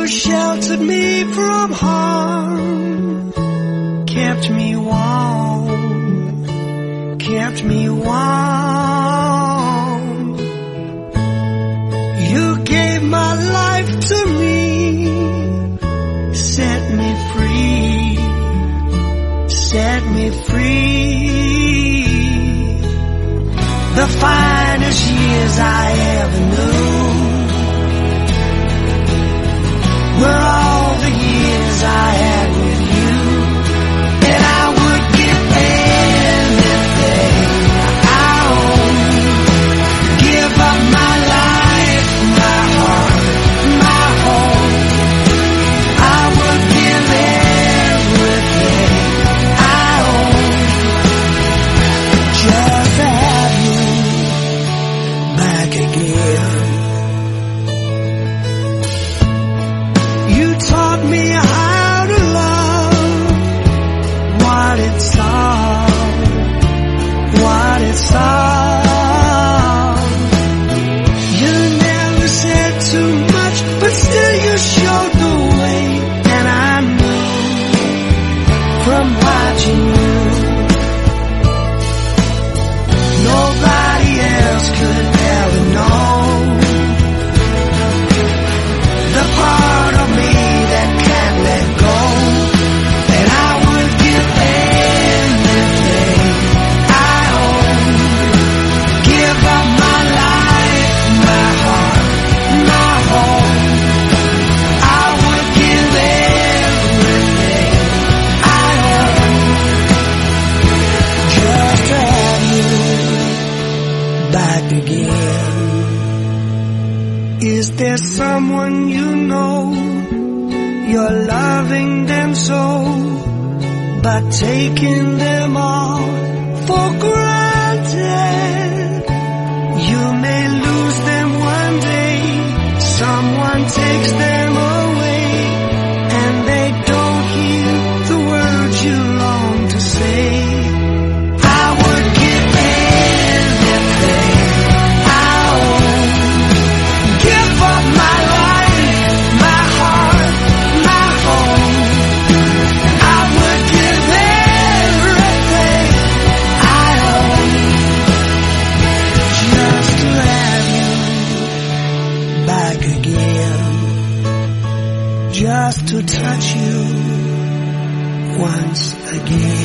sheltered me from harm, kept me warm, kept me warm. You gave my life to me, set me free, set me free. The finest years I ever knew were all the years I had with you. And I would give anything I own, give up my life, my heart, my home. I would give everything I own just to have you back again. You taught me how to love, what it's all, what it's all. You never said too much, but still you showed the way. And I knew from watching you, nobody else could ever know the part of me that can't let go. And I would give anything I own, give up my life, my heart, my home. I would give everything I own just to have you back again. Is there someone you know, you're loving them so, but taking them all for granted? You may lose them one day, someone takes them away, and they don't hear the words you long to say. I would give anything I own, give up my life, my heart, my home. I would give everything I own just to have you back again, just to touch you once again.